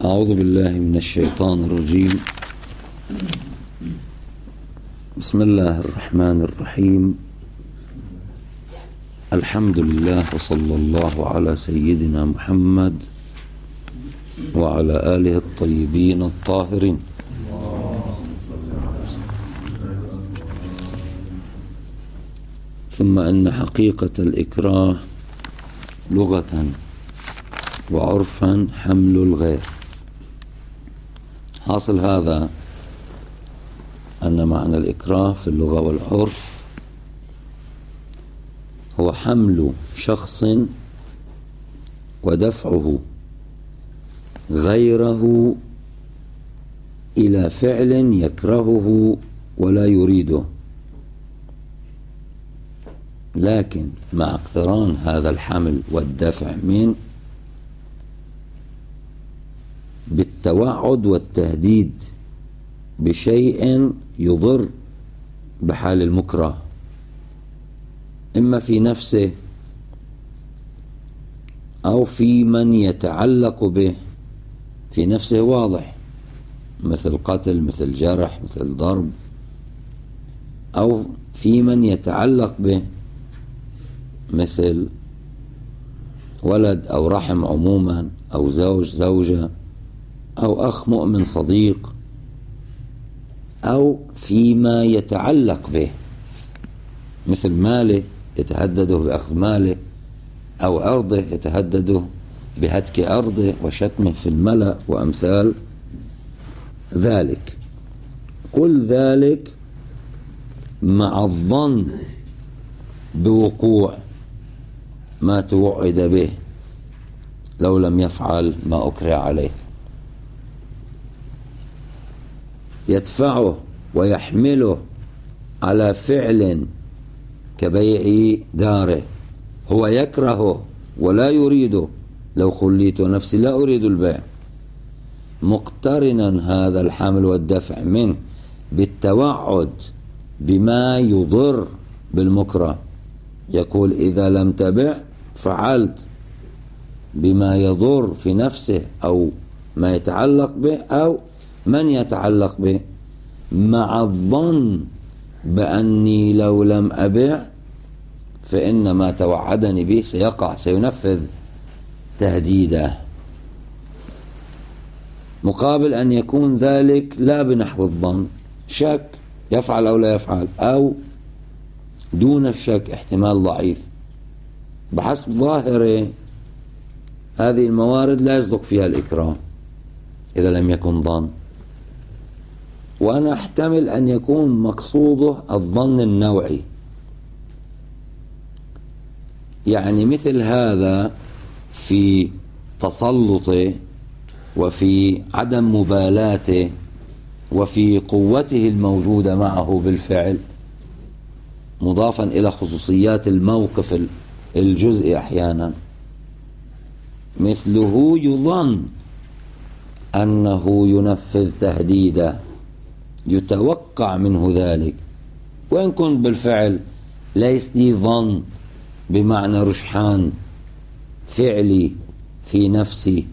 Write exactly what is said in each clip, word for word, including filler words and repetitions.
أعوذ بالله من الشيطان الرجيم. بسم الله الرحمن الرحيم. الحمد لله وصلى الله على سيدنا محمد وعلى آله الطيبين الطاهرين. ثم أن حقيقة الإكراه لغة وعرفا حمل الغير. حاصل هذا أن معنى الإكراه في اللغة والعرف هو حمل شخص ودفعه غيره إلى فعل يكرهه ولا يريده، لكن مع اقتران هذا الحمل والدفع من بالتوعد والتهديد بشيء يضر بحال المكره، إما في نفسه أو في من يتعلق به. في نفسه واضح، مثل قتل، مثل جرح، مثل ضرب، أو في من يتعلق به مثل ولد أو رحم عموما، أو زوج زوجة، أو أخ مؤمن صديق، أو فيما يتعلق به مثل ماله يتهدده بأخذ ماله، أو أرضه يتهدده بهتك أرضه وشتمه في الملأ وأمثال ذلك. كل ذلك مع الظن بوقوع ما توعد به لو لم يفعل ما أكره عليه، يدفعه ويحمله على فعل كبيع داره هو يكرهه ولا يريده. لو خليت نفسي لا أريد البيع، مقترنا هذا الحمل والدفع منه بالتوعد بما يضر بالمكره. يقول إذا لم تبع فعلت بما يضر في نفسه أو ما يتعلق به أو من يتعلق به، مع الظن بأني لو لم أبع فإن ما توعدني به سيقع، سينفذ تهديده، مقابل أن يكون ذلك لا بنحو الظن، شك يفعل أو لا يفعل، أو دون الشك احتمال ضعيف بحسب ظاهره. هذه الموارد لا يصدق فيها الإكراه إذا لم يكن ظن. وأنا أحتمل أن يكون مقصوده الظن النوعي، يعني مثل هذا في تسلطه وفي عدم مبالاته وفي قوته الموجودة معه بالفعل، مضافا إلى خصوصيات الموقف الجزئي أحيانا، مثله يظن أنه ينفذ تهديده، يتوقع منه ذلك، وإن كنت بالفعل ليس لي ظن بمعنى رجحان فعلي في نفسي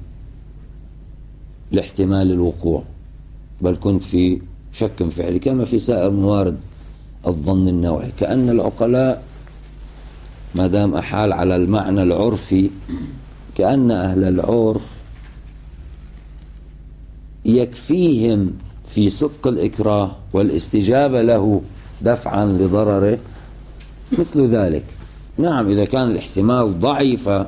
لاحتمال الوقوع، بل كنت في شك فعلي كما في سائر موارد الظن النوعي. كأن العقلاء ما دام أحال على المعنى العرفي، كأن أهل العرف يكفيهم في صدق الإكراه والاستجابة له دفعا لضرره مثل ذلك. نعم، إذا كان الاحتمال ضعيفة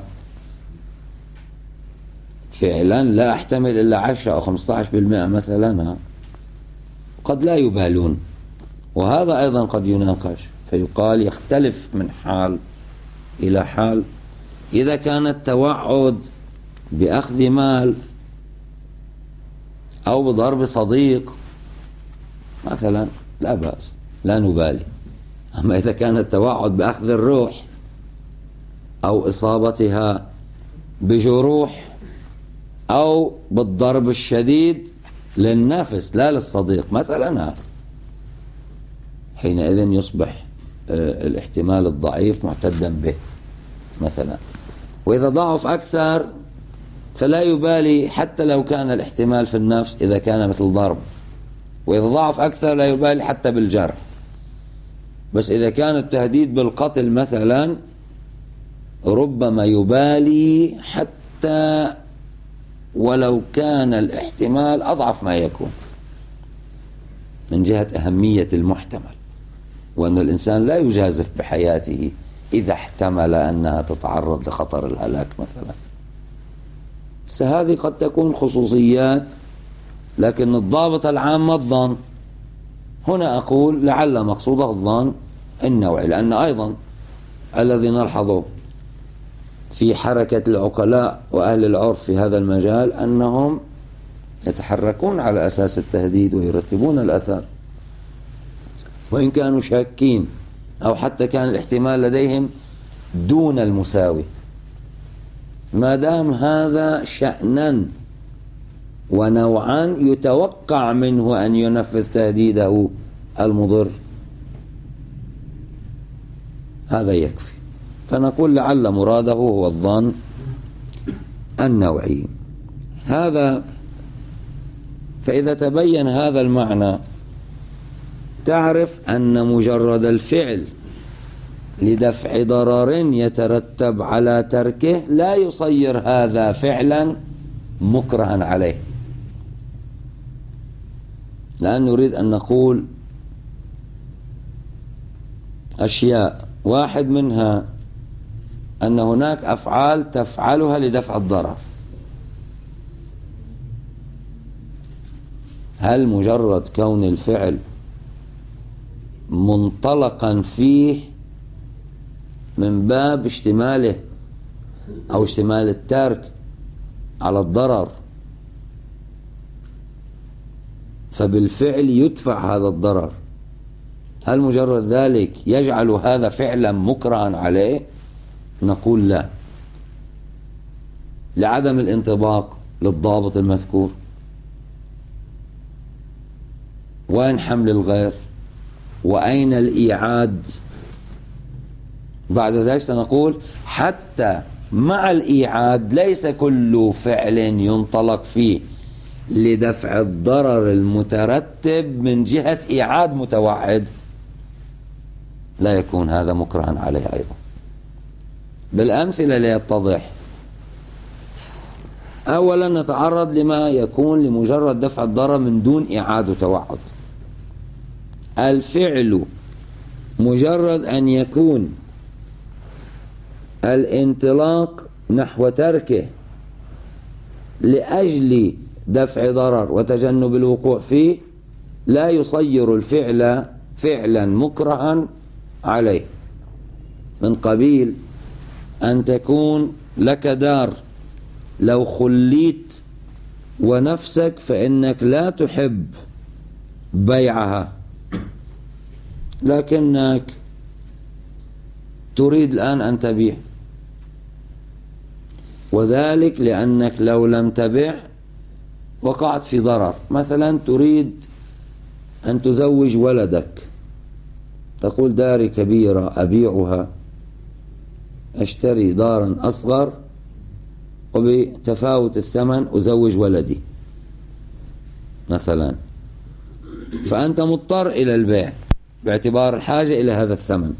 فعلا لا أحتمل إلا عشرة أو خمسة عشر بالمئة مثلا، قد لا يبالون، وهذا أيضا قد يناقش فيقال يختلف من حال إلى حال. إذا كان التوعد بأخذ مال أو بضرب صديق مثلا لا بأس، لا نبالي. أما إذا كان التوعد بأخذ الروح أو إصابتها بجروح أو بالضرب الشديد للنفس لا للصديق مثلا، حينئذ يصبح الاحتمال الضعيف معتدا به مثلا. وإذا ضعف أكثر فلا يبالي حتى لو كان الاحتمال في النفس إذا كان مثل ضرب، وإذا ضعف أكثر لا يبالي حتى بالجرح. بس إذا كان التهديد بالقتل مثلا ربما يبالي حتى ولو كان الاحتمال أضعف ما يكون، من جهة أهمية المحتمل، وأن الإنسان لا يجازف بحياته إذا احتمل أنها تتعرض لخطر الهلاك مثلا. هذه قد تكون خصوصيات، لكن الضابط العام الظن. هنا أقول لعل مقصوده الظن النوعي، لأن أيضا الذي نلحظه في حركة العقلاء وأهل العرف في هذا المجال أنهم يتحركون على أساس التهديد ويرتبون الأثار، وإن كانوا شاكين أو حتى كان الاحتمال لديهم دون المساوي، ما دام هذا شأنا ونوعا يتوقع منه أن ينفذ تهديده المضر، هذا يكفي. فنقول لعل مراده هو الظن النوعي هذا. فإذا تبين هذا المعنى تعرف أن مجرد الفعل لدفع ضرر يترتب على تركه لا يصير هذا فعلا مكرها عليه، لأن نريد أن نقول أشياء، واحد منها أن هناك أفعال تفعلها لدفع الضرر. هل مجرد كون الفعل منطلقا فيه من باب اشتماله أو اشتمال الترك على الضرر فبالفعل يدفع هذا الضرر، هل مجرد ذلك يجعل هذا فعلا مكرها عليه؟ نقول لا، لعدم الانطباق للضابط المذكور. وين حمل الغير؟ وأين الإيعاد؟ بعد ذلك سنقول حتى مع الإيعاد ليس كل فعل ينطلق فيه لدفع الضرر المترتب من جهة إيعاد متوعد لا يكون هذا مكرها عليه أيضا. بالأمثلة ليتضح. أولا نتعرض لما يكون لمجرد دفع الضرر من دون إيعاد وتوعد. الفعل مجرد أن يكون الانطلاق نحو تركه لأجل دفع ضرر وتجنب الوقوع فيه لا يصير الفعل فعلا مكرها عليه. من قبيل أن تكون لك دار لو خليت ونفسك فإنك لا تحب بيعها، لكنك تريد الآن أن تبيع، وذلك لأنك لو لم تبع وقعت في ضرر. مثلا تريد أن تزوج ولدك، تقول داري كبيرة أبيعها أشتري دارا أصغر وبتفاوت الثمن أزوج ولدي مثلا، فأنت مضطر إلى البيع باعتبار الحاجة إلى هذا الثمن،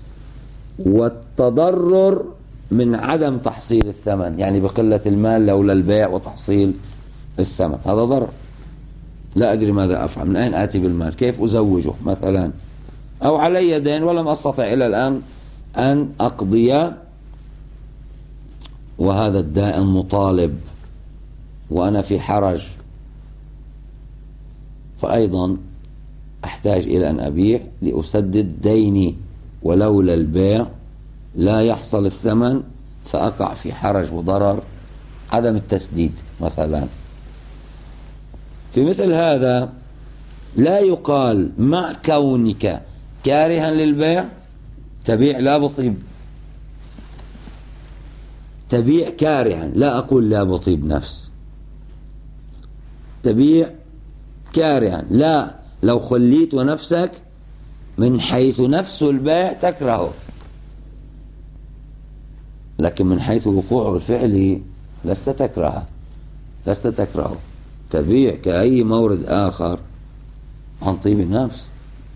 والتضرر من عدم تحصيل الثمن، يعني بقلة المال لولا البيع وتحصيل الثمن، هذا ضرر. لا أدري ماذا أفعل، من أين آتي بالمال، كيف أزوجه مثلا، أو علي دين ولم أستطع إلى الآن أن أقضي، وهذا الدائن مطالب وأنا في حرج، فأيضا أحتاج إلى أن أبيع لأسدد ديني، ولولا البيع لا يحصل الثمن فأقع في حرج وضرر عدم التسديد مثلا. في مثل هذا لا يقال مع كونك كارها للبيع تبيع لا بطيب، تبيع كارها، لا أقول لا بطيب نفس، تبيع كارها، لا لو خليت ونفسك من حيث نفس البيع تكرهه، لكن من حيث وقوعه الفعلي لست تكرهه لست تكرهه تبيع كأي مورد آخر عن طيب النفس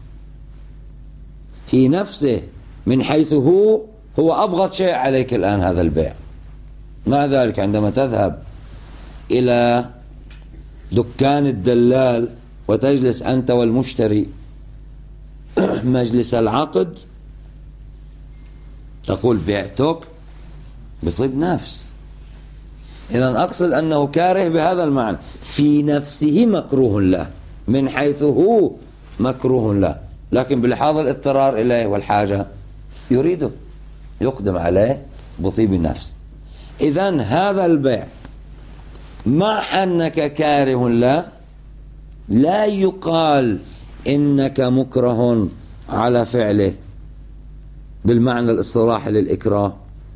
في نفسه، من حيث هو هو أبغض شيء عليك الآن هذا البيع. مع ذلك عندما تذهب إلى دكان الدلال وتجلس أنت والمشتري مجلس العقد، تقول بعتك بطيب نفس. إذن أقصد أنه كاره بهذا المعنى، في نفسه مكروه له، من حيث هو مكروه له، لكن بلحاظ الاضطرار إليه والحاجة يريده، يقدم عليه بطيب النفس. إذن هذا البيع مع أنك كاره له لا يقال إنك مكره على فعله بالمعنى الاصطلاحي للإكراه،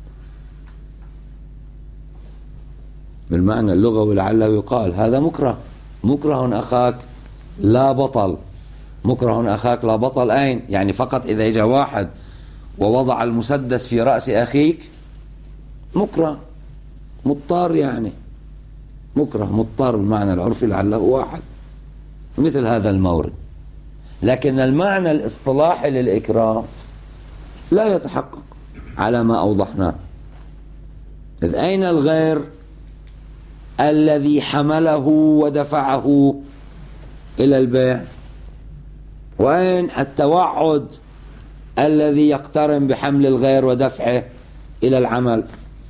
بالمعنى اللغوي لعله يقال هذا مكره، مكره أخاك لا بطل، مكره أخاك لا بطل. أين؟ يعني فقط إذا جاء واحد ووضع المسدس في رأس أخيك مكره، مضطر، يعني مكره مضطر بالمعنى العرفي لعله واحد، مثل هذا المورد. لكن المعنى الاصطلاحي للإكراه لا يتحقق على ما أوضحناه. إذ أين الغير الذي حمله ودفعه إلى البيع؟ وأين التوعد الذي يقترن بحمل الغير ودفعه إلى العمل؟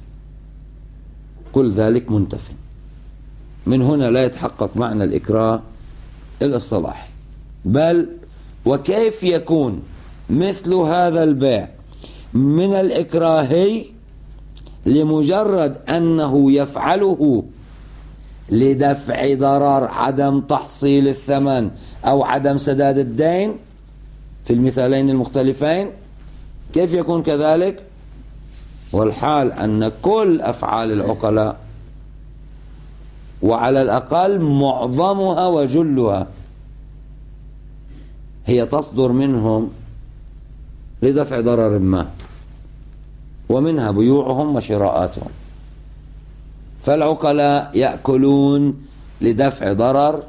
كل ذلك منتف. من هنا لا يتحقق معنى الإكراه الاصطلاحي. بل وكيف يكون مثل هذا البيع من الإكراهي لمجرد أنه يفعله لدفع ضرر عدم تحصيل الثمن أو عدم سداد الدين في المثالين المختلفين؟ كيف يكون كذلك؟ والحال أن كل أفعال العقلاء وعلى الأقل معظمها وجلها هي تصدر منهم لدفع ضرر ما، ومنها بيوعهم وشراءاتهم. فالعقلاء يأكلون لدفع ضرر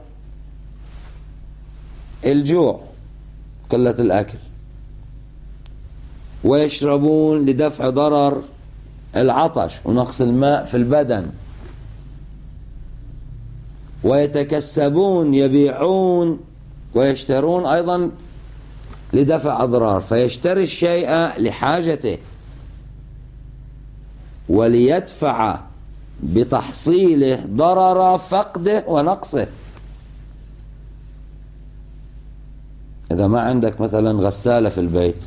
الجوع، قلة الأكل، ويشربون لدفع ضرر العطش ونقص الماء في البدن، ويتكسبون يبيعون ويشترون أيضا لدفع أضرار، فيشتري الشيء لحاجته وليدفع بتحصيله ضرر فقده ونقصه. إذا ما عندك مثلا غسالة في البيت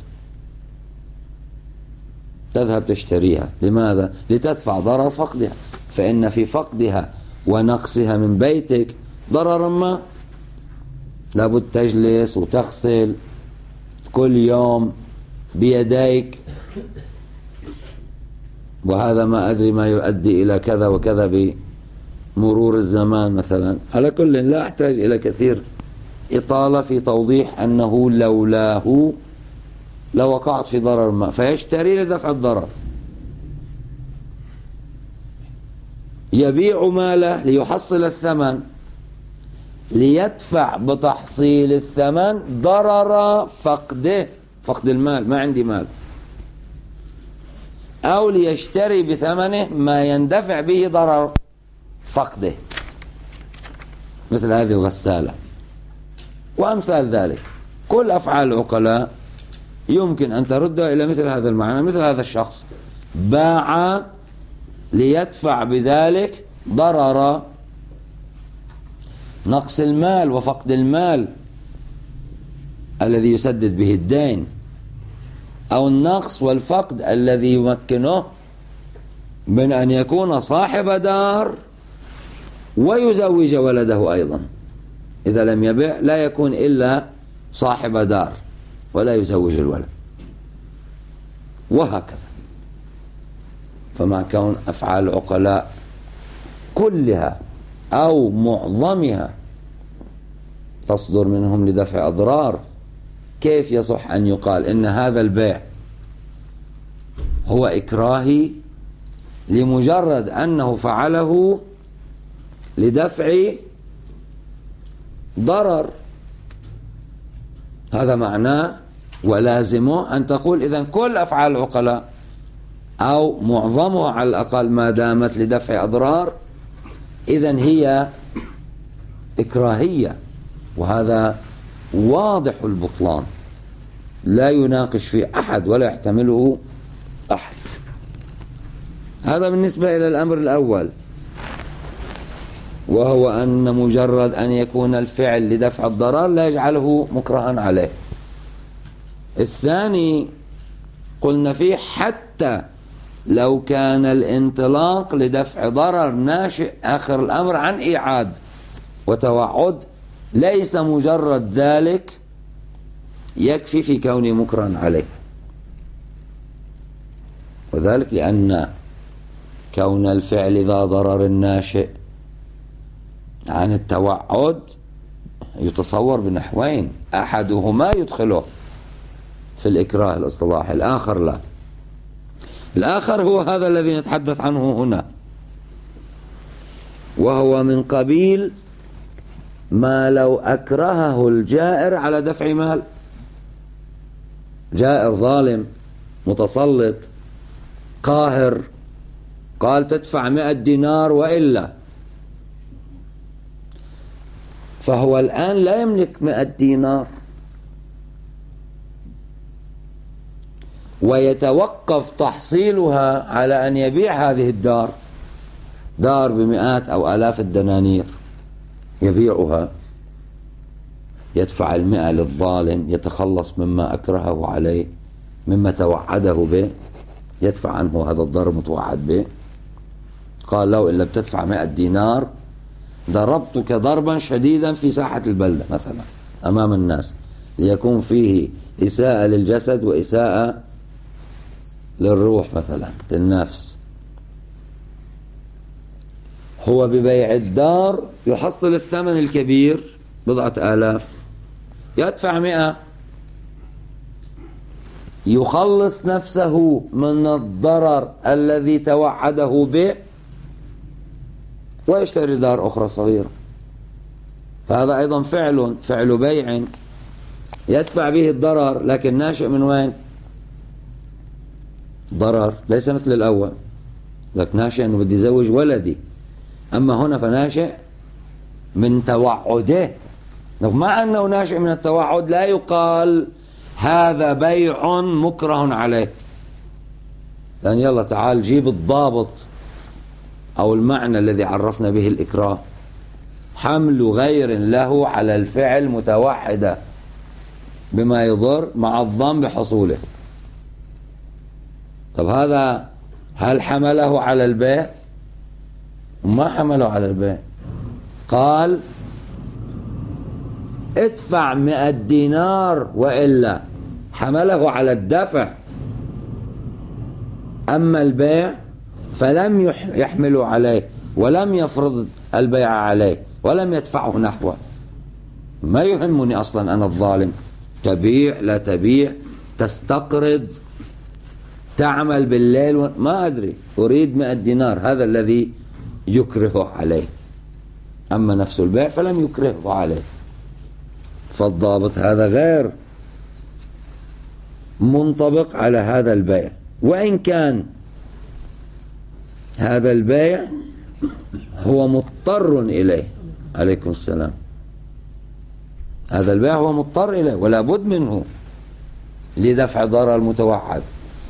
تذهب تشتريها، لماذا؟ لتدفع ضرر فقدها، فإن في فقدها ونقصها من بيتك ضررا ما، لابد تجلس وتغسل كل يوم بيديك، وهذا ما أدري ما يؤدي إلى كذا وكذا بمرور الزمان مثلا. على كل لا أحتاج إلى كثير إطالة في توضيح أنه لولاه لوقعت في ضرر ما، فيشتري لدفع الضرر، يبيع ماله ليحصل الثمن، ليدفع بتحصيل الثمن ضرر فقده، فقد المال، ما عندي مال، أو ليشتري بثمنه ما يندفع به ضرر فقده، مثل هذه الغسالة وأمثال ذلك. كل أفعال العقلاء يمكن أن تردها إلى مثل هذا المعنى. مثل هذا الشخص باع ليدفع بذلك ضرر نقص المال وفقد المال الذي يسدد به الدين، أو النقص والفقد الذي يمكنه من أن يكون صاحب دار ويزوج ولده أيضا. إذا لم يبيع لا يكون إلا صاحب دار ولا يزوج الولد، وهكذا. فمع كون أفعال العقلاء كلها أو معظمها تصدر منهم لدفع أضرار، كيف يصح أن يقال إن هذا البيع هو إكراهي لمجرد أنه فعله لدفع ضرر. هذا معناه ولازمه أن تقول إذن كل أفعال العقلاء أو معظمها على الأقل ما دامت لدفع أضرار إذن هي إكراهية، وهذا واضح البطلان لا يناقش فيه أحد ولا يحتمله أحد. هذا بالنسبة إلى الأمر الأول، وهو أن مجرد أن يكون الفعل لدفع الضرر لا يجعله مكرها عليه. الثاني قلنا فيه حتى لو كان الانطلاق لدفع ضرر ناشئ آخر الأمر عن إيعاد وتوعد ليس مجرد ذلك يكفي في كونه مكرها عليه، وذلك لأن كون الفعل ذا ضرر ناشئ عن التوعد يتصور بنحوين، أحدهما يدخله في الإكراه الاصطلاحي، الآخر لا. الآخر هو هذا الذي نتحدث عنه هنا، وهو من قبيل ما لو أكرهه الجائر على دفع مال، جائر ظالم متسلط قاهر قال تدفع مئة دينار وإلا، فهو الآن لا يملك مئة دينار ويتوقف تحصيلها على أن يبيع هذه الدار، دار بمئات أو آلاف الدنانير يبيعها، يدفع المئة للظالم يتخلص مما أكرهه عليه مما توعده به، يدفع عنه هذا الضرر متوعد به. قال له إن لم تدفع مئة دينار ضربتك ضربا شديدا في ساحة البلدة مثلا أمام الناس، ليكون فيه إساءة للجسد وإساءة للروح مثلا للنفس. هو ببيع الدار يحصل الثمن الكبير بضعة آلاف، يدفع مئة يخلص نفسه من الضرر الذي توعده به ويشتري دار أخرى صغيرة. فهذا أيضا فعل فعل بيع يدفع به الضرر، لكن ناشئ من وين؟ ضرر ليس مثل الأول، لكن ناشئ أنه بدي يزوج ولدي، أما هنا فناشئ من توعده. مع أنه ناشئ من التوعد لا يقال هذا بيع مكره عليه، لأن يلا تعال جيب الضابط أو المعنى الذي عرفنا به الإكراه، حمل غير له على الفعل متوعدة بما يضر مع الظن بحصوله. طب هذا هل حمله على البيع؟ ما حمله على البيع، قال ادفع مئة دينار وإلا، حمله على الدفع. أما البيع فلم يحمله عليه ولم يفرض البيع عليه ولم يدفعه نحوه. ما يهمني أصلا أنا الظالم، تبيع لا تبيع، تستقرض، تعمل بالليل، ما أدري، أريد مئة دينار، هذا الذي يكره عليه. أما نفس البيع فلم يكرهه عليه، فالضابط هذا غير منطبق على هذا البيع، وإن كان هذا البيع هو مضطر إليه. عليكم السلام. هذا البيع هو مضطر إليه ولا بد منه لدفع ضرر المتوعد،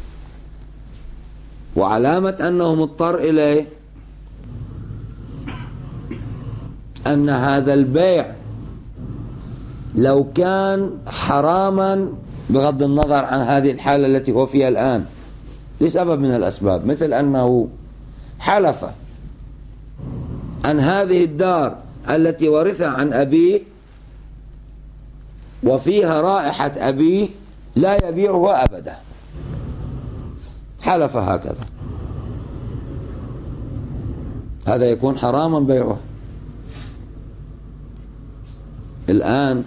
وعلامة أنه مضطر إليه أن هذا البيع لو كان حراما بغض النظر عن هذه الحالة التي هو فيها الآن لسبب من الأسباب، مثل أنه حلف أن هذه الدار التي ورثها عن أبيه وفيها رائحة أبيه لا يبيعها أبدا، حلف هكذا، هذا يكون حراما بيعه. الآن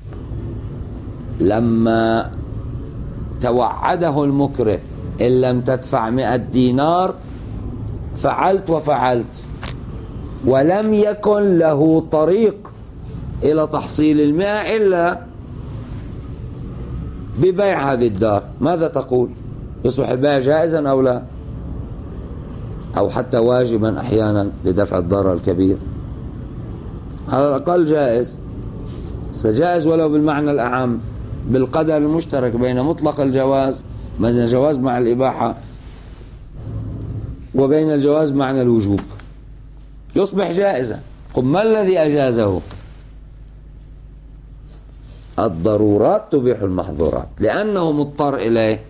لما توعده المكره إن لم تدفع مئة دينار فعلت وفعلت ولم يكن له طريق إلى تحصيل المئة إلا ببيع هذه الدار، ماذا تقول؟ يصبح البيع جائزا أو لا؟ أو حتى واجبا أحيانا لدفع الضرر الكبير؟ على الأقل جائز، سجائز ولو بالمعنى الأعم، بالقدر المشترك بين مطلق الجواز، بين الجواز مع الإباحة وبين الجواز معنى الوجوب، يصبح جائزا. قل ما الذي أجازه؟ الضرورات تبيح المحظورات، لأنه مضطر إليه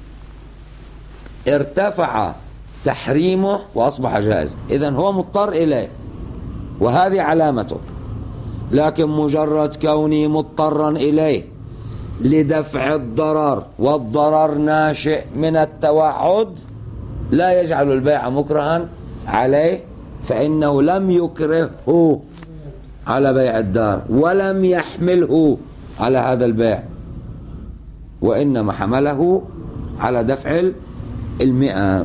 ارتفع تحريمه وأصبح جائزا، إذن هو مضطر إليه وهذه علامته. لكن مجرد كوني مضطرا إليه لدفع الضرر والضرر ناشئ من التوعد لا يجعل البيع مكرها عليه، فإنه لم يكرهه على بيع الدار ولم يحمله على هذا البيع، وإنما حمله على دفع المئة.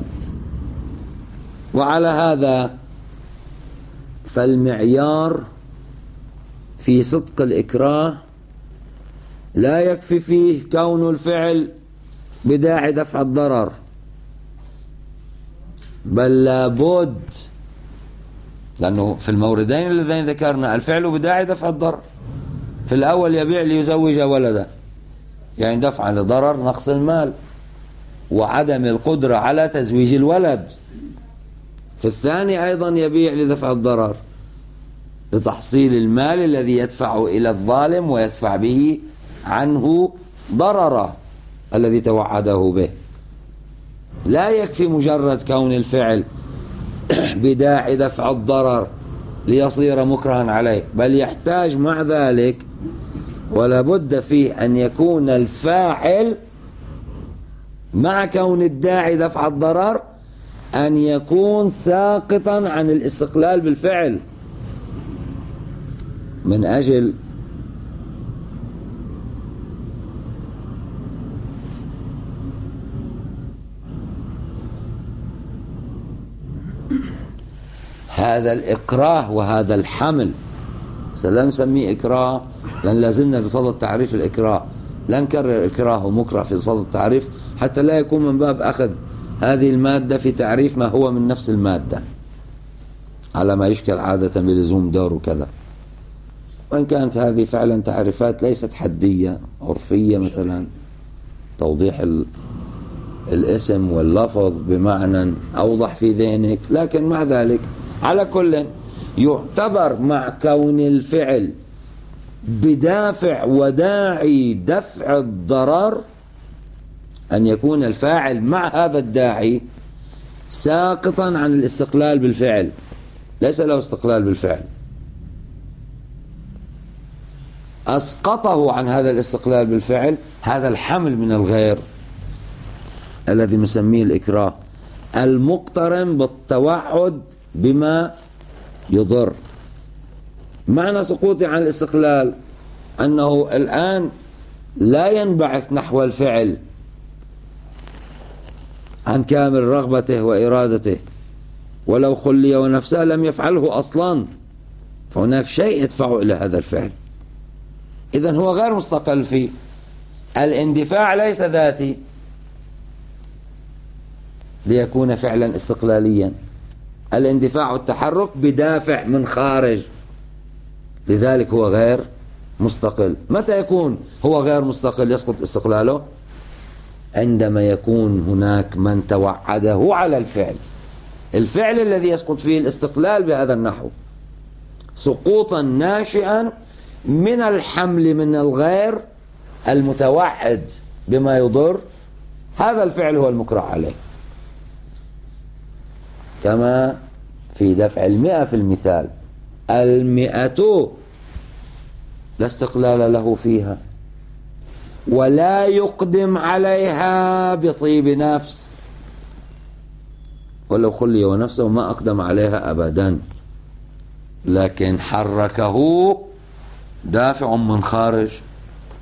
وعلى هذا فالمعيار في صدق الإكراه لا يكفي فيه كون الفعل بداعي دفع الضرر، بل لابد، لأنه في الموردين اللذين ذكرنا الفعل بداعي دفع الضرر. في الأول يبيع ليزوج ولده، يعني دفع لضرر نقص المال وعدم القدرة على تزويج الولد. في الثاني أيضا يبيع لدفع الضرر، لتحصيل المال الذي يدفع إلى الظالم ويدفع به عنه ضرره الذي توعده به. لا يكفي مجرد كون الفعل بداعي دفع الضرر ليصير مكرها عليه، بل يحتاج مع ذلك ولا بد فيه أن يكون الفاعل مع كون الداعي دفع الضرر أن يكون ساقطا عن الاستقلال بالفعل، من أجل هذا الإكراه وهذا الحمل. سلام سميه إكراه لأن لازلنا بصدد تعريف الإكراه، لا نكرر إكراه ومكره في صدد التعريف حتى لا يكون من باب أخذ هذه المادة في تعريف ما هو من نفس المادة على ما يشكل عادة بلزوم دور وكذا، وإن كانت هذه فعلا تعريفات ليست حدية عرفية، مثلا توضيح الاسم واللفظ بمعنى أوضح في ذهنك، لكن مع ذلك على كل يعتبر مع كون الفعل بدافع وداعي دفع الضرر أن يكون الفاعل مع هذا الداعي ساقطا عن الاستقلال بالفعل، ليس له استقلال بالفعل، أسقطه عن هذا الاستقلال بالفعل. هذا الحمل من الغير الذي نسميه الإكراه المقترن بالتوعد بما يضر. معنى سقوطه عن الاستقلال أنه الآن لا ينبعث نحو الفعل عن كامل رغبته وإرادته، ولو خلي ونفسه لم يفعله أصلا، فهناك شيء يدفعه إلى هذا الفعل، إذن هو غير مستقل فيه. الاندفاع ليس ذاتي ليكون فعلا استقلاليا، الاندفاع والتحرك بدافع من خارج، لذلك هو غير مستقل. متى يكون هو غير مستقل يسقط استقلاله؟ عندما يكون هناك من توعده على الفعل، الفعل الذي يسقط فيه الاستقلال بهذا النحو سقوطا ناشئا من الحمل من الغير المتوعد بما يضر، هذا الفعل هو المكره عليه، كما في دفع المئة في المثال، المئة لا استقلال له فيها ولا يقدم عليها بطيب نفس، ولو خلي ونفسه ما أقدم عليها أبدا، لكن حركه دافع من خارج،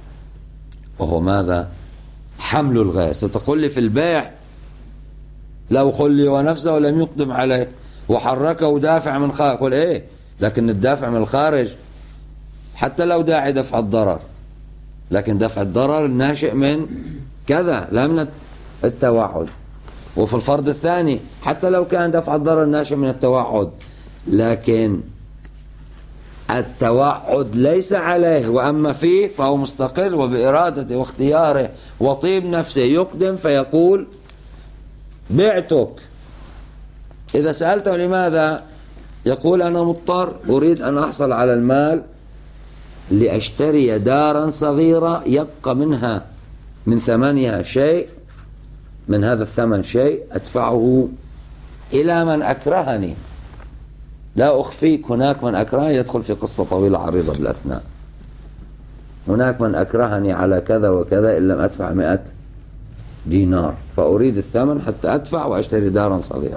وهو ماذا؟ حمل الغير. ستقول لي في البيع لو خلي ونفسه ولم يقدم عليه وحركه دافع من خارج، قل ايه، لكن الدافع من الخارج حتى لو داعي دفع الضرر، لكن دفع الضرر الناشئ من كذا لا من التوعد. وفي الفرض الثاني حتى لو كان دفع الضرر ناشئ من التوعد، لكن التوعد ليس عليه، وأما فيه فهو مستقل وبإرادته واختياره وطيب نفسه يقدم فيقول بعتك. إذا سألته لماذا يقول أنا مضطر أريد أن أحصل على المال لأشتري دارا صغيرة يبقى منها من ثمنها شيء، من هذا الثمن شيء أدفعه إلى من أكرهني. لا أخفيك، هناك من أكرهني يدخل في قصة طويلة عريضة بالأثناء. هناك من أكرهني على كذا وكذا إن لم أدفع مئة دينار، فأريد الثمن حتى أدفع وأشتري دارا صغيرة.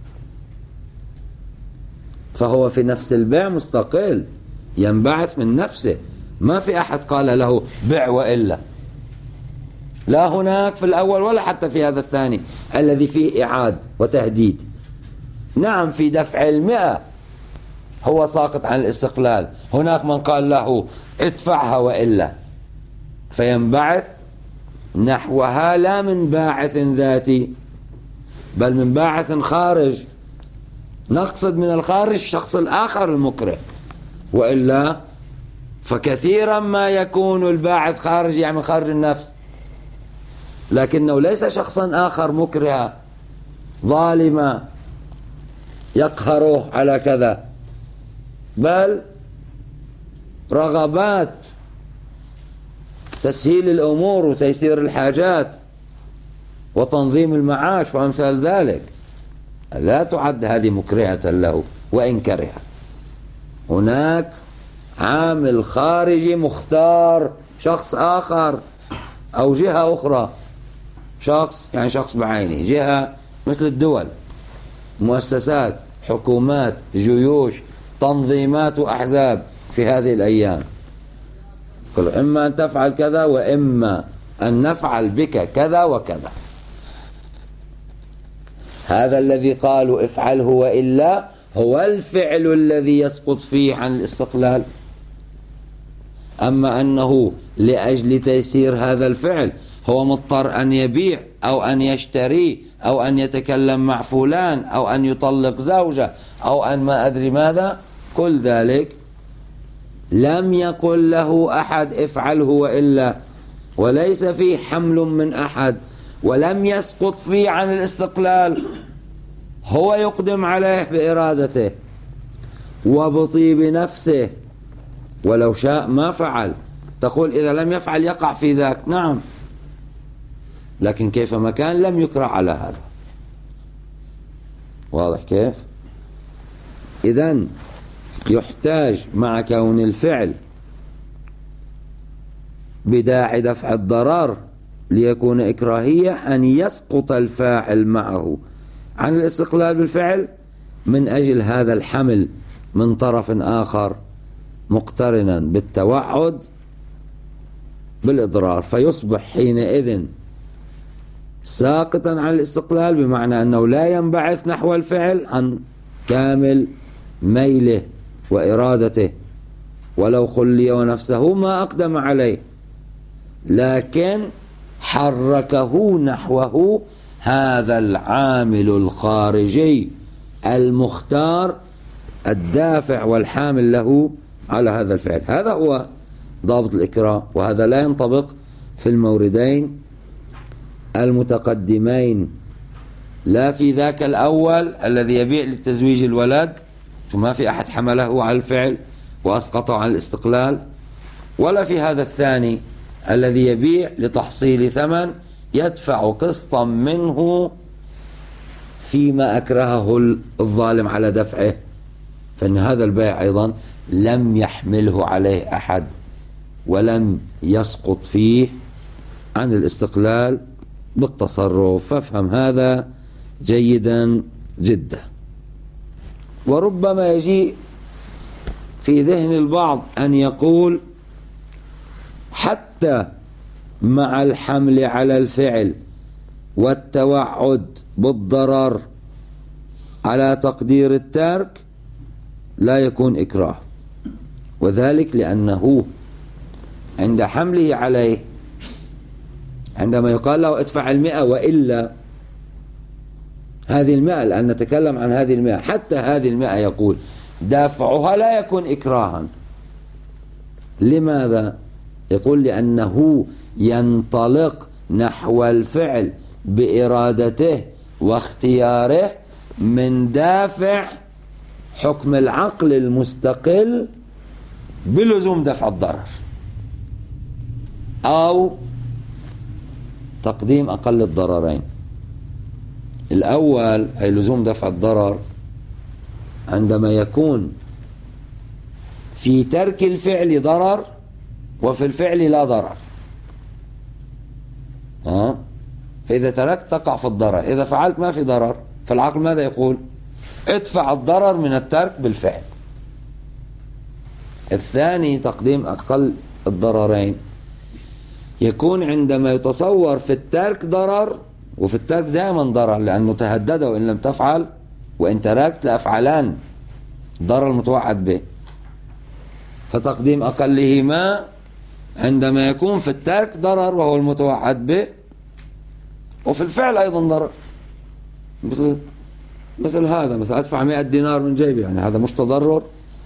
فهو في نفس البيع مستقل، ينبعث من نفسه، ما في أحد قال له بع وإلا، لا هناك في الأول ولا حتى في هذا الثاني الذي فيه إعاد وتهديد. نعم في دفع المئة هو ساقط عن الاستقلال، هناك من قال له ادفعها وإلا، فينبعث نحوها لا من باعث ذاتي بل من باعث خارج. نقصد من الخارج الشخص الآخر المكره، وإلا فكثيرا ما يكون الباعث خارج يعني من خارج النفس، لكنه ليس شخصا آخر مكره ظالما يقهره على كذا، بل رغبات تسهيل الأمور وتيسير الحاجات وتنظيم المعاش وأمثال ذلك، لا تعد هذه مكرهة له وإن كره. هناك عامل خارجي مختار، شخص آخر أو جهة أخرى، شخص يعني شخص بعينه، جهة مثل الدول، مؤسسات، حكومات، جيوش، تنظيمات وأحزاب في هذه الأيام، قل إما أن تفعل كذا وإما أن نفعل بك كذا وكذا. هذا الذي قالوا افعله وإلا هو الفعل الذي يسقط فيه عن الاستقلال. أما أنه لأجل تيسير هذا الفعل هو مضطر أن يبيع أو أن يشتري أو أن يتكلم مع فلان أو أن يطلق زوجة أو أن ما أدري ماذا، كل ذلك لم يقل له أحد افعله وإلا، وليس فيه حمل من أحد، ولم يسقط فيه عن الاستقلال، هو يقدم عليه بإرادته وبطيب نفسه، ولو شاء ما فعل. تقول إذا لم يفعل يقع في ذاك، نعم، لكن كيفما كان لم يكره على هذا. واضح كيف؟ إذن يحتاج مع كون الفعل بداعي دفع الضرر ليكون إكراهية أن يسقط الفاعل معه عن الاستقلال بالفعل من أجل هذا الحمل من طرف آخر مقترنا بالتوعد بالإضرار، فيصبح حينئذ ساقطا عن الاستقلال، بمعنى أنه لا ينبعث نحو الفعل عن كامل ميله وإرادته، ولو خلي ونفسه ما أقدم عليه، لكن حركه نحوه هذا العامل الخارجي المختار الدافع والحامل له على هذا الفعل. هذا هو ضابط الإكراه، وهذا لا ينطبق في الموردين المتقدمين، لا في ذاك الأول الذي يبيع لتزويج الولد وما في أحد حمله على الفعل وأسقطه عن الاستقلال، ولا في هذا الثاني الذي يبيع لتحصيل ثمن يدفع قسطا منه فيما أكرهه الظالم على دفعه، فإن هذا البيع أيضا لم يحمله عليه أحد ولم يسقط فيه عن الاستقلال بالتصرف. فافهم هذا جيدا جدا. وربما يجي في ذهن البعض أن يقول حتى مع الحمل على الفعل والتوعد بالضرر على تقدير الترك لا يكون إكراه، وذلك لأنه عند حمله عليه عندما يقال له ادفع المئة وإلا هذه المئة، لأن نتكلم عن هذه المئة، حتى هذه المئة يقول دافعها لا يكون إكراها. لماذا؟ يقول لأنه ينطلق نحو الفعل بإرادته واختياره من دافع حكم العقل المستقل بلزوم دفع الضرر أو تقديم أقل الضررين. الأول أي لزوم دفع الضرر عندما يكون في ترك الفعل ضرر وفي الفعل لا ضرر، ها؟ فإذا تركت تقع في الضرر، إذا فعلت ما في ضرر، فالعقل ماذا يقول؟ ادفع الضرر من الترك بالفعل. الثاني تقديم أقل الضررين يكون عندما يتصور في الترك ضرر، وفي الترك دائما ضرر لأنه تهدد وإن لم تفعل وإن تركت لأفعلان ضرر المتوعد به، فتقديم أقلهما عندما يكون في الترك ضرر وهو المتوعد به وفي الفعل أيضا ضرر، مثل مثل هذا، مثل أدفع مئة دينار من جيبي، يعني هذا مش تضرر.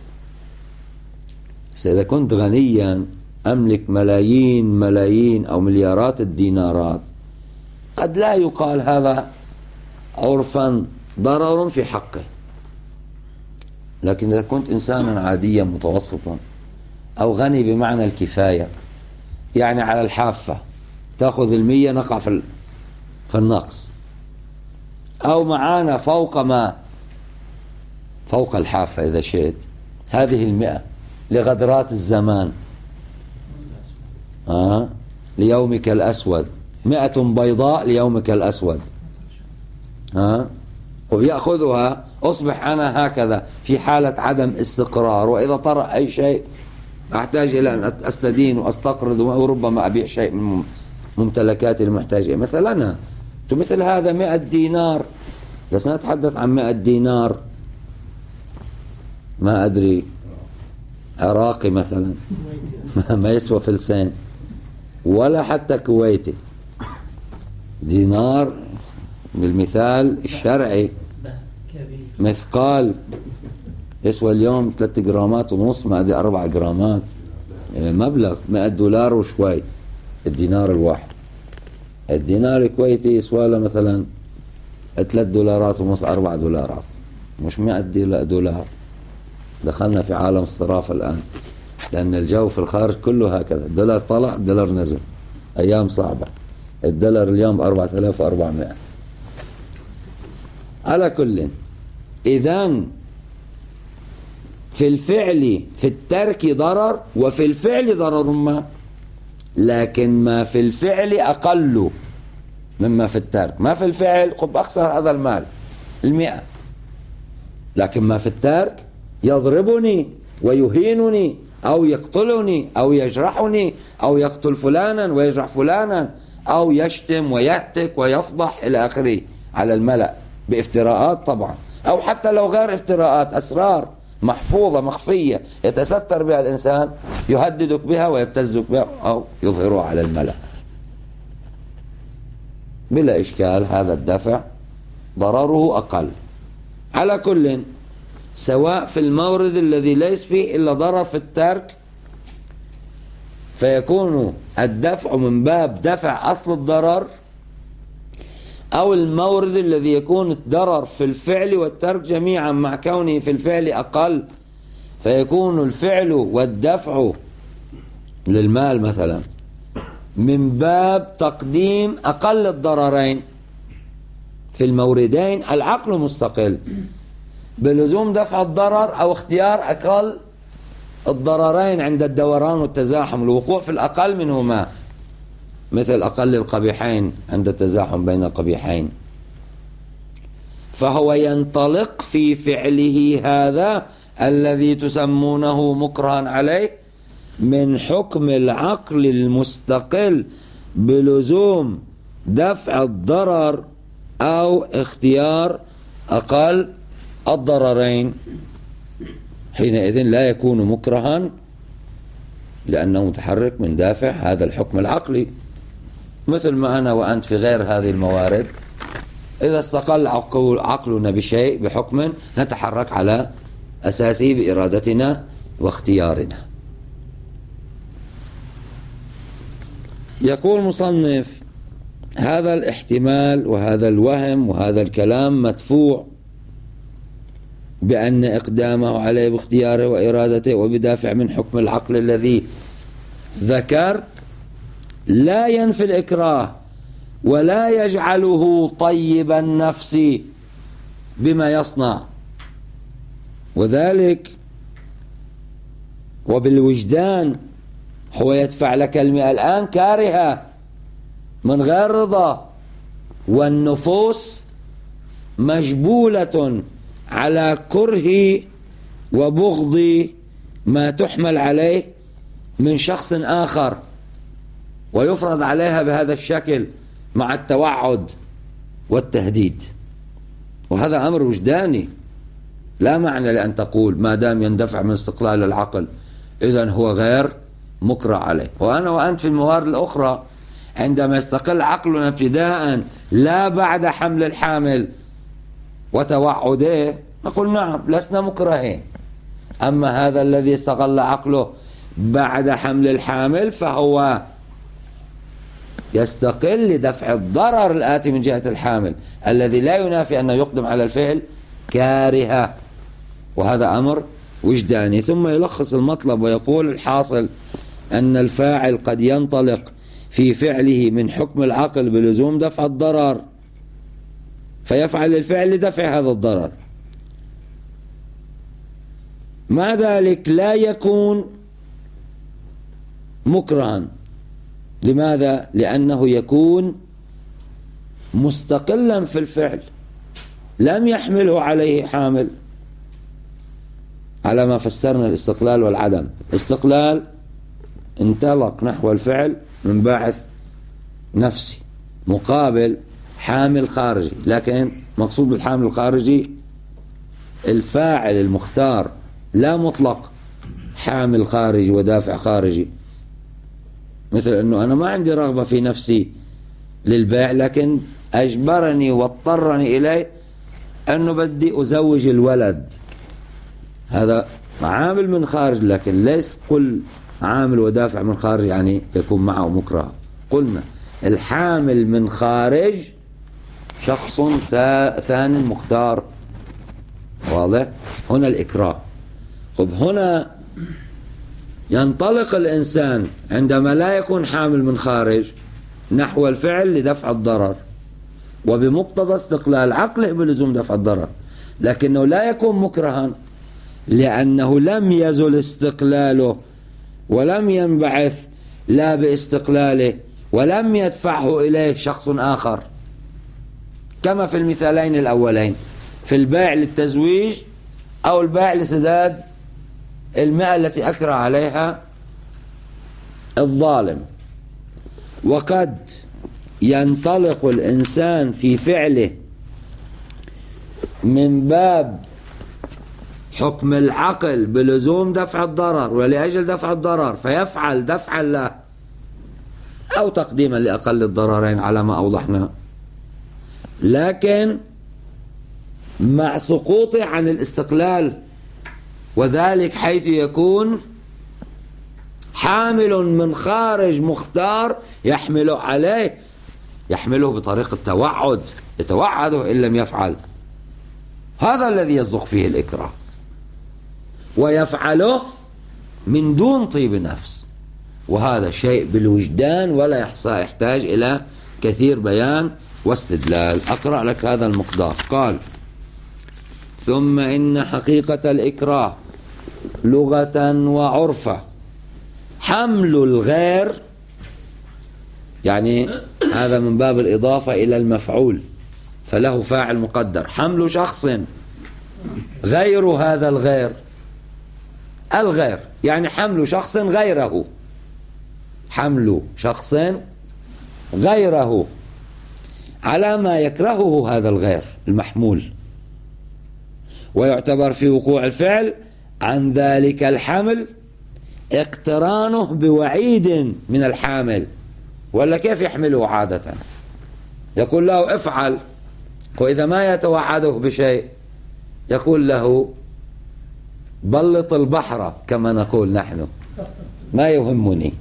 إذا كنت غنيا أملك ملايين ملايين أو مليارات الدينارات قد لا يقال هذا عرفا ضرر في حقه، لكن إذا كنت إنسانا عاديا متوسطا أو غني بمعنى الكفاية، يعني على الحافة تأخذ المية نقع في في النقص، أو معانا فوق ما فوق الحافة إذا شئت، هذه المئة لغدرات الزمان، آه ليومك الأسود، مئة بيضاء ليومك الأسود، آه وبيأخذها أصبح أنا هكذا في حالة عدم استقرار، وإذا طرأ أي شيء أحتاج إلى أن أستدين وأستقرض وربما أبيع شيء من ممتلكاتي المحتاجة. مثلا مثل هذا مئة دينار، بس نتحدث عن مئة دينار ما أدري عراقي مثلا ما يسوى فلسين، ولا حتى كويتي، دينار بالمثال الشرعي مثقال يسوى اليوم ثلاثة جرامات ونص، ما أدري أربع جرامات، مبلغ مئة دولار وشوي الدينار الواحد. الدينار الكويتي يسوى له مثلا ثلاث دولارات ونص، أربع دولارات، مش مئة دولار. دخلنا في عالم الصرافة الآن، لأن الجو في الخارج كله هكذا، الدولار طلع الدولار نزل، أيام صعبة. الدولار اليوم أربعة آلاف وأربعمائة. على كل، إذن في الفعل في الترك ضرر وفي الفعل ضرر ما، لكن ما في الفعل أقل مما في الترك. ما في الفعل قد أخسر هذا المال المئة، لكن ما في الترك يضربني ويهينني أو يقتلني أو يجرحني أو يقتل فلانا ويجرح فلانا أو يشتم ويهتك ويفضح إلى آخره على الملأ بافتراءات طبعا، أو حتى لو غير افتراءات، أسرار محفوظة مخفية يتستر بها الإنسان، يهددك بها ويبتزك بها أو يظهرها على الملأ بلا إشكال. هذا الدفع ضرره أقل. على كل، سواء في المورد الذي ليس فيه إلا ضرر في الترك فيكون الدفع من باب دفع أصل الضرر، أو المورد الذي يكون الضرر في الفعل والترك جميعا مع كونه في الفعل أقل، فيكون الفعل والدفع للمال مثلا من باب تقديم أقل الضررين. في الموردين العقل مستقل بلزوم دفع الضرر أو اختيار أقل الضررين عند الدوران والتزاحم، الوقوع في الأقل منهما، مثل أقل القبيحين عند التزاحم بين القبيحين. فهو ينطلق في فعله هذا الذي تسمونه مكرها عليه من حكم العقل المستقل بلزوم دفع الضرر أو اختيار أقل الضررين، حينئذ لا يكون مكرها لأنه متحرك من دافع هذا الحكم العقلي. مثل ما أنا وأنت في غير هذه الموارد، إذا استقل عقلنا بشيء بحكم نتحرك على أساسه بإرادتنا واختيارنا. يقول مصنف: هذا الاحتمال وهذا الوهم وهذا الكلام مدفوع بأن إقدامه عليه باختياره وإرادته وبدافع من حكم العقل الذي ذكرت لا ينفي الإكراه ولا يجعله طيب النفس بما يصنع، وذلك وبالوجدان هو يدفع لك المئة الآن كارهة من غير رضا، والنفوس مجبولة على كره وبغض ما تحمل عليه من شخص آخر ويفرض عليها بهذا الشكل مع التوعد والتهديد، وهذا أمر وجداني. لا معنى لأن تقول ما دام يندفع من استقلال العقل إذن هو غير مكره عليه. وأنا وأنت في الموارد الأخرى عندما يستقل عقلنا ابتداء لا بعد حمل الحامل وتوعده نقول نعم لسنا مكرهين. أما هذا الذي استقل عقله بعد حمل الحامل فهو يستقل لدفع الضرر الآتي من جهة الحامل الذي لا ينافي أنه يقدم على الفعل كارهة، وهذا أمر وجداني. ثم يلخص المطلب ويقول: الحاصل أن الفاعل قد ينطلق في فعله من حكم العقل بلزوم دفع الضرر فيفعل الفعل لدفع هذا الضرر، مع ذلك لا يكون مكرها. لماذا؟ لأنه يكون مستقلا في الفعل لم يحمله عليه حامل، على ما فسرنا الاستقلال والعدم. استقلال انطلق نحو الفعل من باعث نفسي مقابل حامل خارجي، لكن مقصود بالحامل الخارجي الفاعل المختار لا مطلق حامل خارجي ودافع خارجي. مثل أنه أنا ما عندي رغبة في نفسي للبيع لكن أجبرني واضطرني إليه أنه بدي أزوج الولد، هذا عامل من خارج، لكن ليس كل عامل ودافع من خارج يعني يكون معه مكره. قلنا الحامل من خارج شخص ثاني مختار، واضح؟ هنا الإكراه. طب هنا ينطلق الإنسان عندما لا يكون حامل من خارج نحو الفعل لدفع الضرر وبمقتضى استقلال عقله بلزوم دفع الضرر، لكنه لا يكون مكرها لأنه لم يزل استقلاله ولم ينبعث لا باستقلاله ولم يدفعه إليه شخص آخر، كما في المثالين الأولين في البيع للتزويج أو البيع لسداد المئة التي أكره عليها الظالم. وقد ينطلق الإنسان في فعله من باب حكم العقل بلزوم دفع الضرر ولأجل دفع الضرر فيفعل دفعا له أو تقديما لأقل الضررين على ما أوضحنا، لكن مع سقوطه عن الاستقلال، وذلك حيث يكون حامل من خارج مختار يحمله عليه، يحمله بطريقة توعد، يتوعده إن لم يفعل. هذا الذي يصدق فيه الإكراه، ويفعله من دون طيب نفس، وهذا شيء بالوجدان ولا يحتاج إلى كثير بيان واستدلال. أقرأ لك هذا المقدار. قال: ثم إن حقيقة الإكراه لغة وعرفة حمل الغير، يعني هذا من باب الإضافة إلى المفعول فله فاعل مقدر، حمل شخص غير هذا الغير، الغير يعني حمل شخص غيره، حمل شخص غيره على ما يكرهه هذا الغير المحمول، ويعتبر في وقوع الفعل عن ذلك الحمل اقترانه بوعيد من الحامل. ولا كيف يحمله عادة؟ يقول له افعل، وإذا ما يتوعده بشيء يقول له بلط البحر كما نقول نحن، ما يهمني.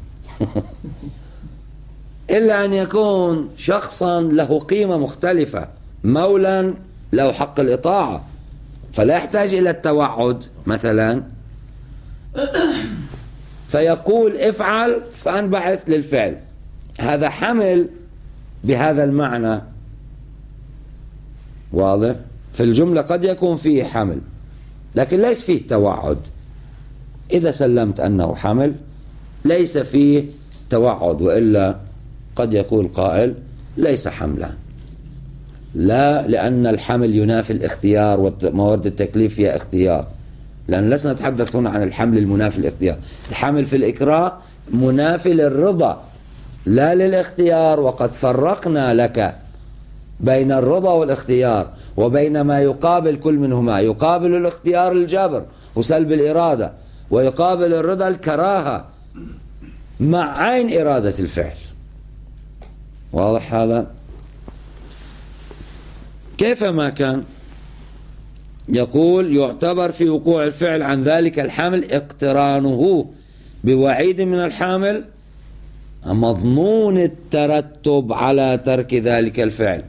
إلا أن يكون شخصا له قيمة مختلفة، مولا له حق الإطاعة، فلا يحتاج إلى التوعد مثلا، فيقول افعل فأنبعث للفعل. هذا حمل بهذا المعنى، واضح؟ في الجملة قد يكون فيه حمل لكن ليس فيه توعد. إذا سلمت أنه حمل ليس فيه توعد، وإلا قد يقول قائل ليس حملا. لا، لأن الحمل ينافي الاختيار، ومواد التكليف هي اختيار، لأن لسنا نتحدث هنا عن الحمل المنافي الاختيار. الحمل في الإكراه منافي للرضا لا للاختيار، وقد فرقنا لك بين الرضا والاختيار وبين ما يقابل كل منهما. يقابل الاختيار الجبر وسلب الإرادة، ويقابل الرضا الكراهة مع عين إرادة الفعل. واضح هذا؟ كيفما كان يقول يعتبر في وقوع الفعل عن ذلك الحمل اقترانه بوعيد من الحامل مظنون الترتب على ترك ذلك الفعل،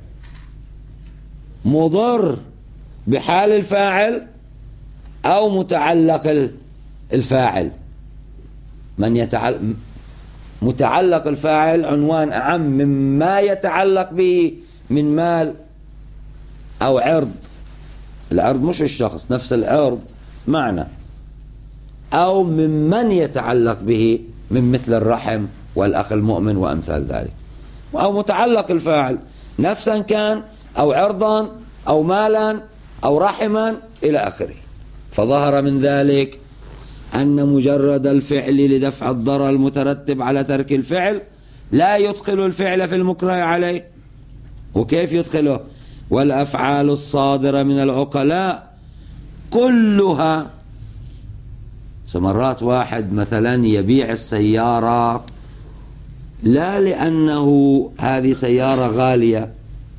مضر بحال الفاعل أو متعلق الفاعل. من يتعلق متعلق الفاعل عنوان أعم مما يتعلق به من مال أو عرض. العرض مش الشخص، نفس العرض معنى، أو ممن يتعلق به من مثل الرحم والأخ المؤمن وأمثال ذلك، أو متعلق الفاعل نفسا كان أو عرضا أو مالا أو رحما إلى آخره. فظهر من ذلك أن مجرد الفعل لدفع الضرر المترتب على ترك الفعل لا يدخل الفعل في المكره عليه. وكيف يدخله؟ والأفعال الصادرة من العقلاء كلها. مرات واحد مثلا يبيع السيارة لا لأنه هذه سيارة غالية،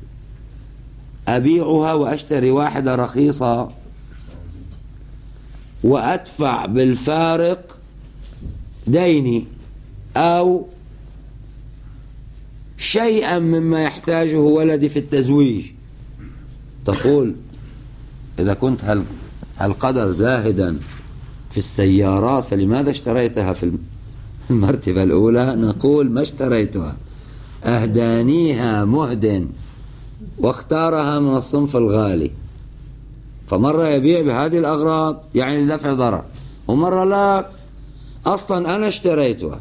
أبيعها وأشتري واحدة رخيصة وأدفع بالفارق ديني أو شيئا مما يحتاجه ولدي في التزويج. تقول إذا كنت هالقدر زاهدا في السيارات فلماذا اشتريتها في المرتبة الأولى؟ نقول ما اشتريتها، أهدانيها مهد واختارها من الصنف الغالي. فمرة يبيع بهذه الأغراض يعني لدفع ضرر، ومرة لا، أصلا أنا اشتريتها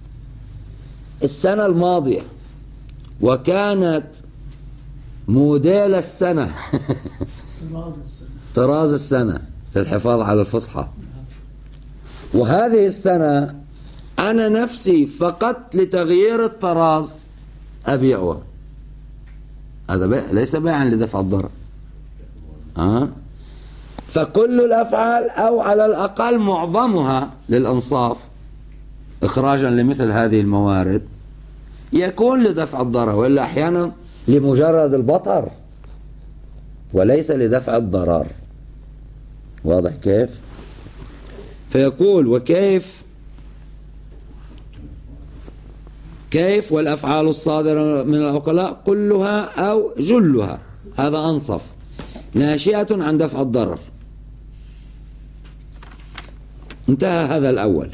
السنة الماضية وكانت موديل السنة طراز السنة للحفاظ على الفصحى، وهذه السنة أنا نفسي فقط لتغيير الطراز أبيعها. هذا بيع ليس بيعا لدفع الضرر. أه؟ فكل الأفعال أو على الأقل معظمها للإنصاف إخراجا لمثل هذه الموارد يكون لدفع الضرر، وإلا أحيانا لمجرد البطر وليس لدفع الضرر. واضح كيف؟ فيقول وكيف كيف والأفعال الصادرة من العقلاء كلها أو جلها، هذا أنصف، ناشئة عن دفع الضرر. انتهى هذا الأول.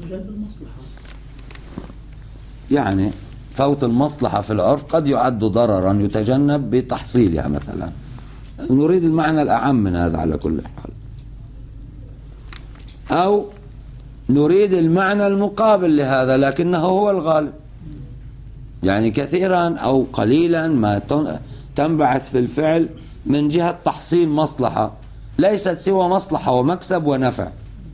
يعني فوت المصلحة في العرف قد يعد ضررا يتجنب بتحصيلها مثلا. نريد المعنى الأعم من هذا على كل حال، أو نريد المعنى المقابل لهذا لكنه هو الغالب. يعني كثيرا أو قليلا ما تنبعث في الفعل من جهة تحصيل مصلحة ليست سوى مصلحة ومكسب ونفع،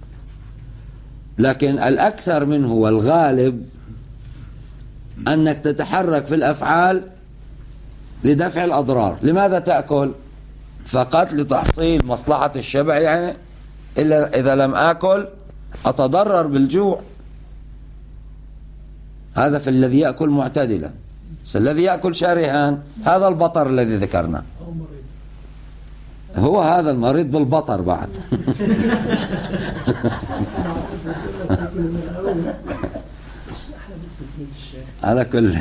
لكن الأكثر منه والغالب أنك تتحرك في الأفعال لدفع الأضرار. لماذا تأكل؟ فقط لتحصيل مصلحة الشبع، يعني إلا إذا لم آكل أتضرر بالجوع. هذا في الذي يأكل معتدلا. الذي يأكل شارها هذا البطر الذي ذكرنا، هو هذا المريض بالبطر بعد. على كل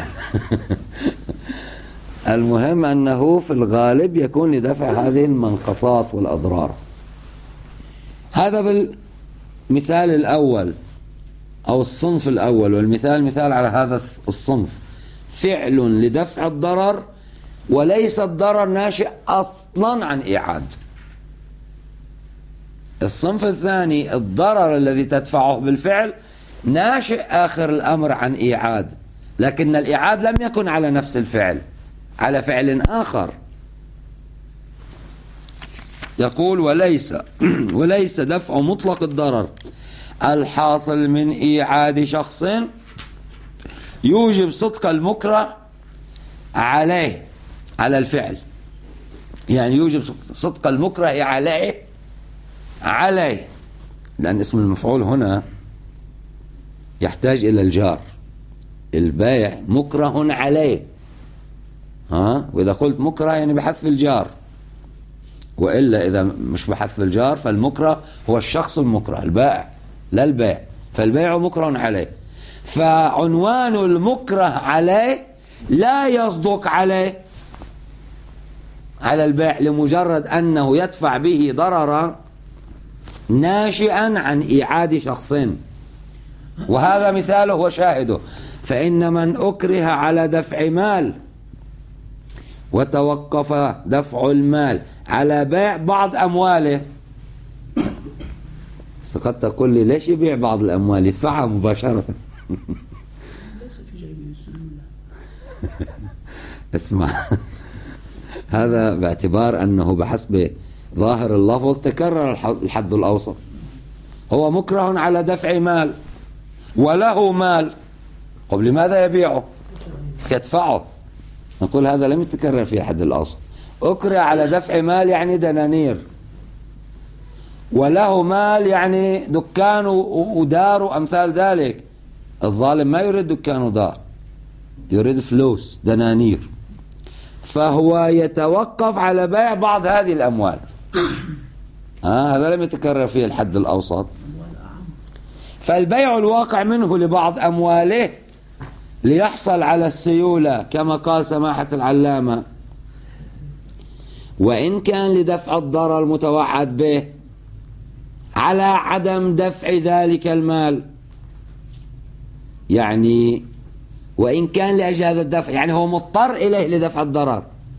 المهم أنه في الغالب يكون لدفع هذه المنقصات والأضرار. هذا بالمثال الأول أو الصنف الأول، والمثال مثال على هذا الصنف، فعل لدفع الضرر وليس الضرر ناشئ أصلا عن إيعاد. الصنف الثاني الضرر الذي تدفعه بالفعل ناشئ آخر الأمر عن إيعاد، لكن الإيعاد لم يكن على نفس الفعل، على فعل آخر. يقول وليس وليس دفع مطلق الضرر الحاصل من إيعاد شخص يوجب صدق المكره عليه، على الفعل، يعني يوجب صدق المكره عليه عليه لأن اسم المفعول هنا يحتاج إلى الجار. البائع مكره عليه، ها، وإذا قلت مكره يعني بحذف الجار، وإلا إذا مش بحذف الجار فالمكره هو الشخص المكره، البائع لا البائع، فالبائع مكره عليه. فعنوان المكره عليه لا يصدق عليه على البائع لمجرد أنه يدفع به ضررا ناشئا عن إيعاد شخص، وهذا مثاله وشاهده. فإن من أكره على دفع مال وتوقف دفع المال على بيع بعض أمواله، قد تقول لي ليش يبيع بعض الأموال، يدفعها مباشرة. اسمع، هذا باعتبار أنه بحسب ظاهر اللفظ تكرر الحد الأوسط. هو مكره على دفع مال وله مال، قبل لماذا يبيعه؟ يدفعه. نقول هذا لم يتكرر في الحد الأوسط. أكره على دفع مال يعني دنانير، وله مال يعني دكان ودار وأمثال ذلك. الظالم ما يريد دكان ودار، يريد فلوس دنانير، فهو يتوقف على بيع بعض هذه الأموال. ها، هذا لم يتكرر فيه الحد الأوسط. فالبيع الواقع منه لبعض أمواله ليحصل على السيولة كما قال سماحة العلامة، وإن كان لدفع الضرر المتوعد به على عدم دفع ذلك المال، يعني وإن كان لأجل هذا الدفع، يعني هو مضطر إليه لدفع الضرر،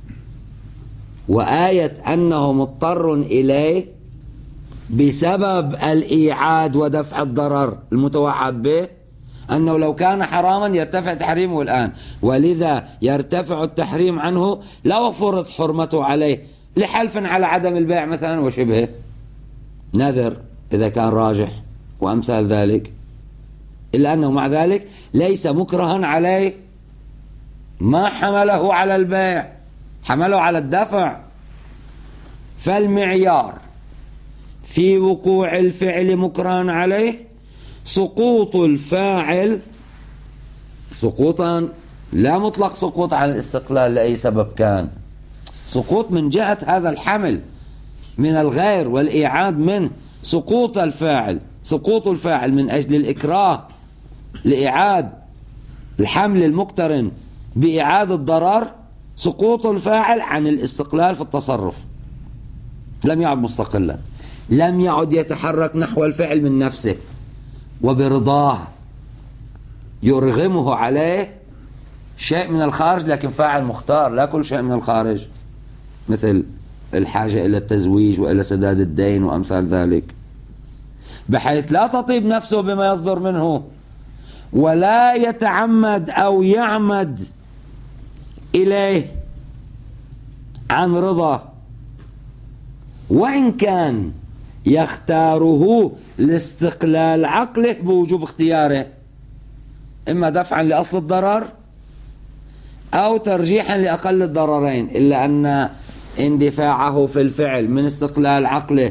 وآية أنه مضطر إليه بسبب الإيعاد ودفع الضرر المتوعد به، أنه لو كان حراما يرتفع تحريمه الآن، ولذا يرتفع التحريم عنه لو فرض حرمته عليه لحلف على عدم البيع مثلا وشبهه، نذر إذا كان راجح وأمثال ذلك، إلا أنه مع ذلك ليس مكرها عليه، ما حمله على البيع، حمله على الدفع. فالمعيار في وقوع الفعل مكرها عليه سقوط الفاعل، سقوطا لا مطلق سقوط على الاستقلال لأي سبب كان، سقوط من جهة هذا الحمل من الغير والإيعاد منه، سقوط الفاعل، سقوط الفاعل من أجل الإكراه لإعاد الحمل المقترن بإعادة الضرر، سقوط الفاعل عن الاستقلال في التصرف، لم يعد مستقلا، لم يعد يتحرك نحو الفعل من نفسه وبرضاه، يرغمه عليه شيء من الخارج لكن فاعل مختار، لا كل شيء من الخارج، مثل الحاجة إلى التزويج وإلى سداد الدين وأمثال ذلك، بحيث لا تطيب نفسه بما يصدر منه، ولا يتعمد أو يعمد إليه عن رضا، وإن كان يختاره لاستقلال عقله بوجوب اختياره، إما دفعا لأصل الضرر أو ترجيحا لأقل الضررين، إلا أن اندفاعه في الفعل من استقلال عقله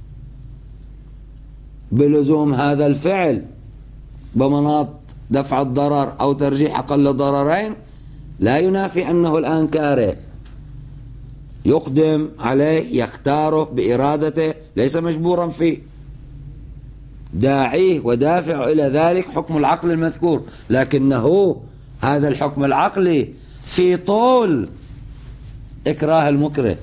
بلزوم هذا الفعل بمناط دفع الضرر أو ترجيح أقل الضررين لا ينافي أنه الآن كاره، يقدم عليه، يختاره بإرادته، ليس مجبورا فيه، داعيه ودافع إلى ذلك حكم العقل المذكور، لكنه هذا الحكم العقلي في طول إكراه المكره.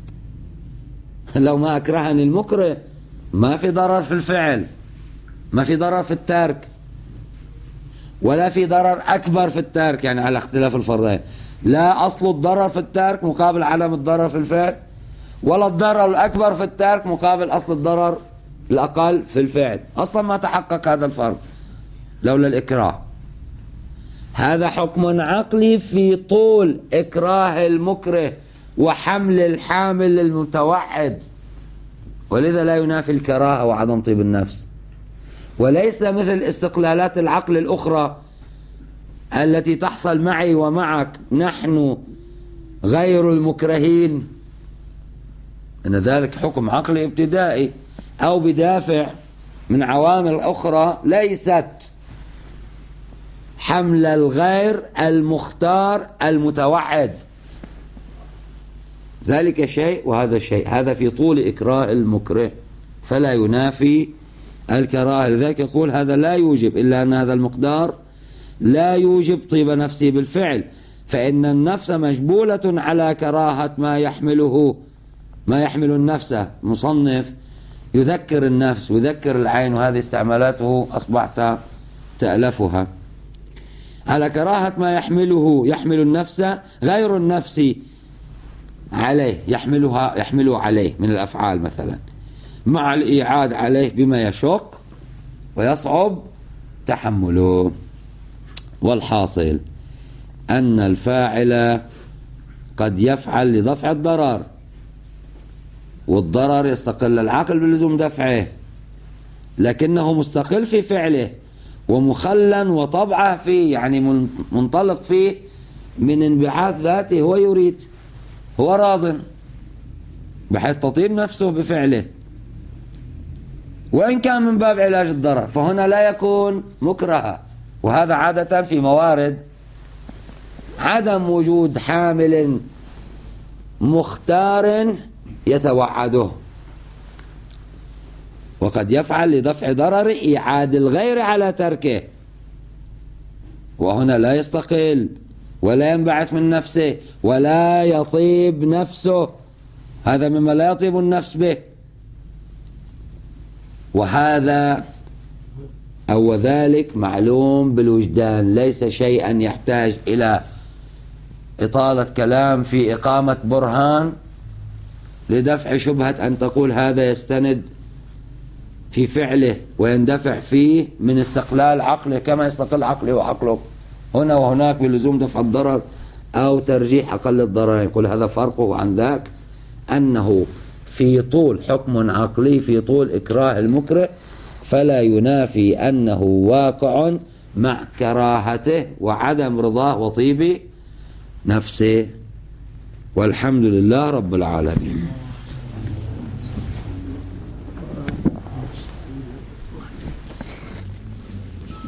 لو ما أكرهني المكره ما في ضرر في الفعل، ما في ضرر في الترك، ولا في ضرر أكبر في الترك، يعني على اختلاف الفرضين، لا أصل الضرر في الترك مقابل عدم الضرر في الفعل، ولا الضرر الأكبر في الترك مقابل أصل الضرر الأقل في الفعل. أصلا ما تحقق هذا الفرق لولا الإكراه. هذا حكم عقلي في طول إكراه المكره وحمل الحامل المتوعد، ولذا لا ينافي الكراهة وعدم طيب النفس، وليس مثل استقلالات العقل الأخرى التي تحصل معي ومعك، نحن غير المكرهين، أن ذلك حكم عقلي ابتدائي أو بدافع من عوامل أخرى ليست حمل الغير المختار المتوعد، ذلك شيء وهذا شيء، هذا في طول إكراه المكره فلا ينافي الكراهة. لذلك يقول هذا لا يوجب، إلا أن هذا المقدار لا يوجب طيب نفسي بالفعل، فإن النفس مجبولة على كراهة ما يحمله ما يحمل النفس. مصنف يذكر النفس ويذكر العين، وهذه استعمالاته أصبحت تألفها، على كراهة ما يحمله يحمل النفس غير النفس عليه، يحملها يحمله عليه من الأفعال مثلا، مع الإيعاد عليه بما يشق ويصعب تحمله. والحاصل أن الفاعل قد يفعل لدفع الضرر، والضرر يستقل العقل بلزوم دفعه، لكنه مستقل في فعله ومخلا وطبعه فيه، يعني منطلق فيه من انبعاث ذاته، هو يريد، هو راض، بحيث تطيب نفسه بفعله، وإن كان من باب علاج الضرر فهنا لا يكون مكرها. وهذا عادة في موارد عدم وجود حامل مختار يتوعده، وقد يفعل لدفع ضرر إيعاد الغير على تركه، وهنا لا يستقل ولا ينبعث من نفسه ولا يطيب نفسه، هذا مما لا يطيب النفس به. وهذا أو ذلك معلوم بالوجدان، ليس شيئا يحتاج إلى إطالة كلام في إقامة برهان لدفع شبهة أن تقول هذا يستند في فعله ويندفع فيه من استقلال عقله كما يستقل عقله وعقله هنا وهناك بلزوم دفع الضرر أو ترجيح أقل الضرر. يقول هذا فرقه عن ذاك أنه في طول حكم عقلي، في طول إكراه المكره، فلا ينافي أنه واقع مع كراهته وعدم رضاه وطيب نفسه. والحمد لله رب العالمين.